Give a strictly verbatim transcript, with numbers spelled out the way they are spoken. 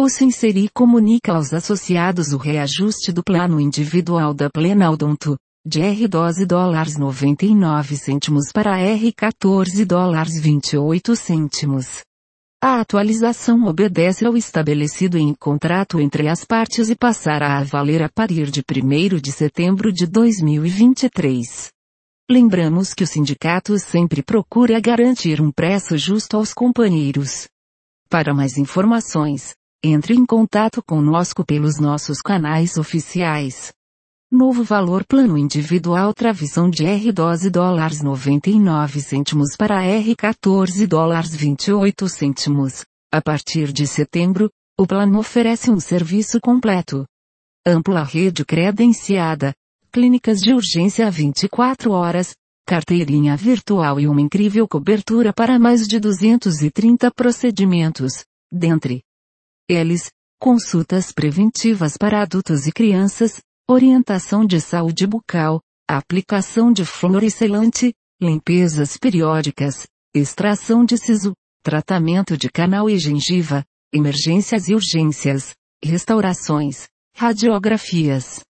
O Sinceri comunica aos associados o reajuste do plano individual da Plenaldonto, de R doze dólares noventa e nove cêntimos para R quatorze dólares vinte e oito cêntimos. A atualização obedece ao estabelecido em contrato entre as partes e passará a valer a partir de primeiro de setembro de dois mil e vinte e três. Lembramos que o sindicato sempre procura garantir um preço justo aos companheiros. Para mais informações, entre em contato conosco pelos nossos canais oficiais. Novo valor plano individual travição de R doze dólares noventa e nove cêntimos para R quatorze dólares vinte e oito cêntimos. A partir de setembro, o plano oferece um serviço completo. Ampla rede credenciada, clínicas de urgência vinte e quatro horas, carteirinha virtual e uma incrível cobertura para mais de duzentos e trinta procedimentos, dentre eles, consultas preventivas para adultos e crianças, orientação de saúde bucal, aplicação de fluorescente, limpezas periódicas, extração de siso, tratamento de canal e gengiva, emergências e urgências, restaurações, radiografias.